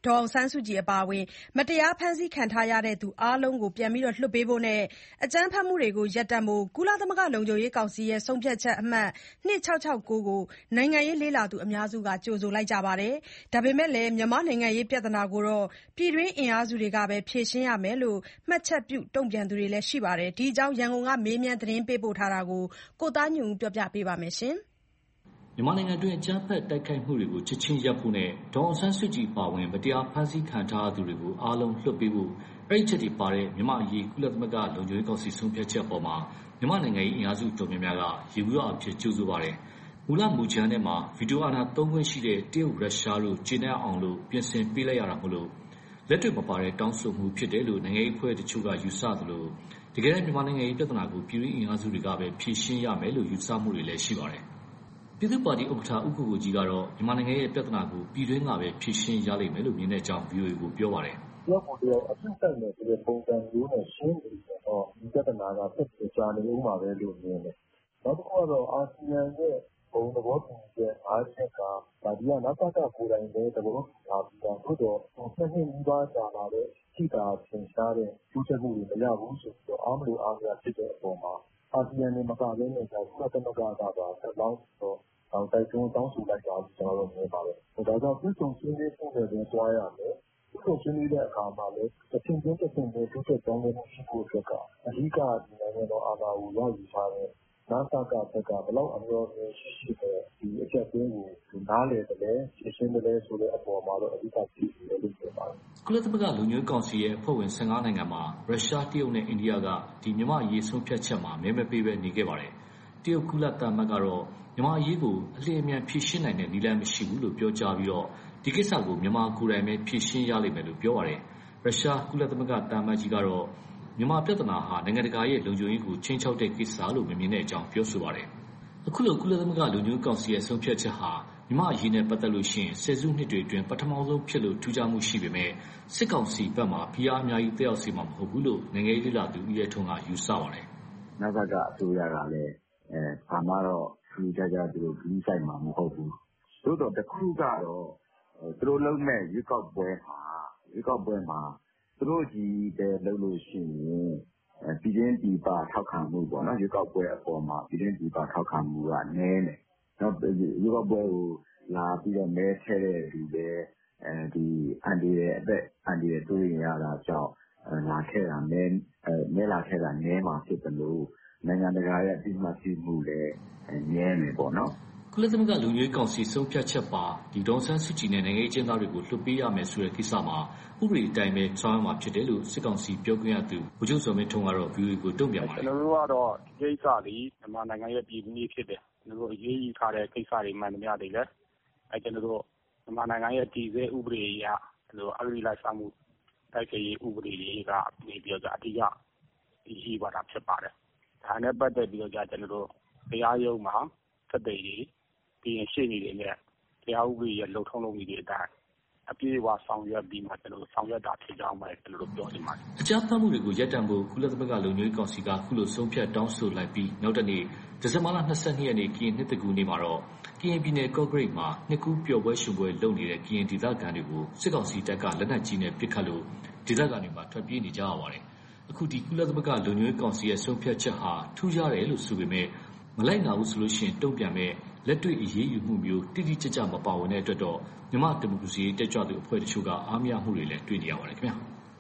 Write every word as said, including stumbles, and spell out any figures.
ဒေါ်အောင်ဆန်းစုကြည်အပါအဝင်မတရားဖမ်းဆီးခံထားရသူအားလုံးကိုပြန်လွှတ်ပေးဖို့နဲ့အကြမ်းဖက်မှုတွေကိုရပ်တန့်ဖို့ကုလသမဂ္ဂလုံခြုံရေးကောင်စီဆုံးဖြတ်ချက်အမှတ်၂၆၆၉ကိုနိုင်ငံရေးလေ့လာသူအများစုကကြိုဆိုလိုက်ကြပါတယ်။ ဒါပေမဲ့လည်းမြန်မာ့နိုင်ငံရေးပြဿနာကိုပြည်တွင်းအင်အားစုတွေကပဲဖြေရှင်းရမယ်လို့မှတ်ချက်ပြုတုံ့ပြန်သူတွေလည်းရှိပါတယ်။ ဒီအကြောင်းရန်ကုန်ကမေးမြန်းသတင်းပေးပို့ထားတာကိုကိုသားညွန့်ဦးကပြောပြပါမယ်။မြန်မာနိုင်ငံတွင်းအကြမ်းဖက်တိုက်ခိုက်မှုတွေကိုချက်ချင်းရပ်ဖို့နဲ့ဒေါ်အောင်ဆန်းစုကြည်ပါဝင်မတရားဖမ်းဆီးခံထားသူတွေကိုအားလုံးလွှတ်ပေးဖို့အဲ့ဒီချက်တွေပါတဲ့မြန်မာအရေးကုလသမဂ္ဂလုံခြုံရေးကောင်စီဆုံးဖြတ်ချက်အပေါ်မှာမြန်မာနိုင်ငံရေးအင်အားစုတော်များများကရေဘူးရအဖြစ်ကြိုဆိုပါတယ်။မူလမူချမ်းထဲမှာဗီတိုအာဏာသုံးခွင့်ရှိတဲ့တရုတ်ရုရှားတို့ကျေနပ်အောင်လို့ပြင်ဆင်ပေးလိုက်ရတာမို့လို့လက်တွေ့မပါတဲ့တောင်းဆိုမှုဖြစ်တယ်လို့နိုင်ငံရေးအဖွဲ့တချို့ကယူဆသလိုတကယ်တော့မြန်မာနိုင်ငံရေးပြဿနာကိုပြည်တွင်းအင်အားစုတွေကပဲဖြေရှင်းရမယ်လို့ယူဆမှုတွေလည်းရှိပါတယ်။ပြည်သူ့ပါတီဥက္ကဋ္ဌဦးကိုကိုကြီးကတော့မြန်မာနိုင်ငံရဲ့ပြဿနာကိုပြည်တွင်းကပဲဖြေရှင်းရလိမ့်မယ်လို့မြင်တဲ့အကြောင်း ဗွီအိုအေကိုပြောပါတယ်။တယောက်ကိုတယောက်အပြစ်တက်မယ်ဆိုတဲ့ပုံစံမျိုးနဲ့ရှင်းနေတယ်တော့ဒီပြဿနာကဆက်ပြီးကြာနေဦးမှာပဲလို့မြင်တယ်။နောက်တစ်ခုကတော့အာဆီယံရဲ့ဘုံသဘောတူညီချက်အားဖြင့်ကဒါဒီကနစကကိုယ်တိုင်လည်းသဘောတူထားပြီးတော့သို့တော့နှစ်နှစ်နီးပါးကြာလာတဲ့ရှိတာသင်ရှားတဲ့ကျူးကျော်မှုတွေမရဘူးဆိုပြီးတော့အားမလို့အားရဖြစ်တဲ့အပေါ်မှာအာဆီယံနဲ့မကဘဲနဲ့ဒါကုလသမဂ္ဂကပါဆက်လောင်းတော့အောင်တိုက်တွန်းတောင်းဆိုလိုက်တာကျွန်တော်တို့မြင်ပါတယ်။ဒါကြောင့်ပြည်စုံရှင်းလင်းမှုတွေတွားရမယ်။ပြည်စုံရှင်းလင်းတဲ့အခါမှာလည်းတစ်ချိန်ချင်းတစ်ချိန်ချင်းတိုးတက်တောင်းတမှုရှိဖို့အတွက်ကအဓိကဒီနိုင်ငံတော်အာဏာကိုရယူထားတဲ့နာစကဘက်ကဘလောက်အမျှော်အမြင်ရှိရှိတဲ့ဒီအချက်အသေးကိုနားလည်တယ်ရှင်းရှင်းတယ်ဆိုတဲ့အပေါ်မှာတော့အဓိကဖြစ်နေတယ်လို့ပြောပါတယ်။ကုလသမဂ္ဂလုံခြုံရေးကောင်စီရဲ့အဖွဲ့ဝင်၁၅နိုင်ငံမှာရုရှားတရုတ်နဲ့အိန္ဒိယကဒီမြန်မာအရေးဆုံးဖြတ်ချက်မှာမဲမပေးဘဲနေခဲ့ပါတယ်။တရုတ်ကုလသမဂ္ဂကတော့မြန်မာအရေးကိုအလျင်အမြန်ဖြေရှင်းနိုင်တဲ့နည်းလမ်းမရှိဘူးလို့ပြောကြားပြီးတော့ဒီကိစ္စကိုမြန်မာကိုယ်တိုင်ပဲဖြေရှင်းရလိမ့်မယ်လို့ပြောပါတယ်။ရုရှားကုလသမဂ္ဂတာမန်ကြီးကတော့မြန်မာပြဿနာဟာနိုင်ငံတကာရဲ့လုံခြုံရေးကိုချင်းချောက်တဲ့ကိစ္စလို့မမြင်တဲ့အကြောင်းပြောဆိုပါတယ်။အခုလိုကုလသမဂ္ဂလုံခြုံရေးကောင်စီရဲ့ဆုံးဖြတ်ချက်ဟာမြန်မာအရေးနဲ့ပတ်သက်လို့ရှိရင်ဆယ်စုနှစ်တွေအတွင်းပထမဆုံးဖြစ်လို့ထူးခြားမှုရှိပေမဲ့စစ်ကောင်စီဘက်မှာဖိအားအများကြီးတက်ရောက်စေမှာမဟုတ်ဘူးလို့နိုင်ငံရေးလေ့လာသူဦးရဲထွန်းကယူဆပါတယ်။နောက်ဘက်ကအစိုးရကလည်းအဲဘာမှတော့ထူးခြားခြားသူတို့ကြီးဆိုင်မှာမဟုတ်ဘူး။သို့တော့တစ်ခုကတော့သူတို့လုံးမဲ့ရွေးကောက်ပွဲမှာရွေးကောက်ပွဲမှာသူတို့ကြီးပဲလုပ်လို့ရှိရင်ပြည်တွင်းပြည်ပထောက်ခံမှုပေါ့နော်ရွေးကောက်ပွဲအပေါ်မှာပြည်တွင်းပြည်ပထောက်ခံမှုကနည်းတယ်။နောက်ရွေးကောက်ပွဲကိုလာပြီးတော့မဲထည့်တဲ့လူတွေအဲဒီအန်ဒီရဲ့အသက်အန်ဒီရဲ့တွေးရတာကြောင့်လာထည့်တာမဲမဲလာထည့်တာနည်းမှာဖြစ်တယ်လို့နိုင်ငံတကာရဲ့အသိအမှတ်ပြုမှုလည်းနည်းနေပေါ့နော်ကုလသမဂ္ဂလူမျိုးကောင်စီဆုံးဖြတ်ချက်ပါဒီဒေါ်ဆန်းစုကြည်နဲ့နိုင်ငံရေးကျင်းသားတွေကိုလွှတ်ပေးရမယ်ဆိုတဲ့ကိစ္စမှာဥပဒေအတိုင်းပဲဆောင်ရွက်မှာဖြစ်တယ်လို့စစ်ကောင်စီပြောခွင့်ရသူဗိုလ်ချုပ်စောမင်းထွန်းကတော့ ဗွီအိုအေကိုတုံ့ပြန်ပါတယ်ကျွန်တော်တို့ကတော့ဒီကိစ္စလေးမြန်မာနိုင်ငံရဲ့ပြည်တွင်းရေးဖြစ်တယ်ကျွန်တော်တို့အရေးကြီးထားတဲ့ကိစ္စတွေမှန်သမျှတွေလည်းအဲကျွန်တော်တို့မြန်မာနိုင်ငံရဲ့တည်ဆဲဥပဒေအရကျွန်တော်အဂတိလိုက်စားမှုတိုက်ဖျက်ရေးဥပဒေတွေကနေပြီးတော့အဓိကရေးပါတာဖြစ်ပါတယ်ဒါနဲ့ပတ်သက်ပြီးတော့ကျွန်တော်တို့တရားရုံးမှာသက်သေတွေပြီးရင်ရှေ့နေတွေနဲ့တရားဥပဒေရဲ့လှုပ်ထုံးလုပ်နည်းတွေအတိုင်းအပြည့်အဝဆောင်ရွက်ပြီးမှကျွန်တော်တို့ဆောင်ရွက်တာဖြစ်ကြောင်းပဲကျွန်တော်တို့ပြောနေပါတယ်အကြမ်းဖက်မှုတွေကိုရပ်တန့်ဖို့ကုလသမဂ္ဂလုံခြုံရေးကောင်စီကခုလိုဆုံးဖြတ်တောင်းဆိုလိုက်ပြီးနောက်တနေ့ဒီဇင်ဘာလ၂၂ရက်နေ့ကရင်နှစ်တကူနေ့မှာတော့ကရင်ပြည်နယ်ကော့ဂရိတ်မှာနှစ်ကူးပျော်ပွဲရှင်ပွဲလုပ်နေတဲ့ကရင်ဒေသခံတွေကိုစစ်ကောင်စီတပ်ကလက်နက်ကြီးနဲ့ပစ်ခတ်လို့ဒေသခံတွေမှာထွက်ပြေးနေကြရပါတယ်အခုဒီကုလသမဂ္ဂလုံခြုံရေးကောင်စီရဲ့ဆုံးဖြတ်ချက်ဟာထူးခြားတယ်လို့ဆိုပေမဲ့မလိုက်နာဘူးဆိုလို့ရှိရင်တုံ့ပြန်မဲ့လက်တွေ့အရေးယူမှုမျိုးတိတိကျကျမပါဝင်တဲ့အတွက်တော့မြမဒီမိုကရေစီတက်ကြွသူအဖွဲ့တချို့ကအားမရမှုတွေလည်းတွေ့နေရပါတယ်ခင်ဗျာ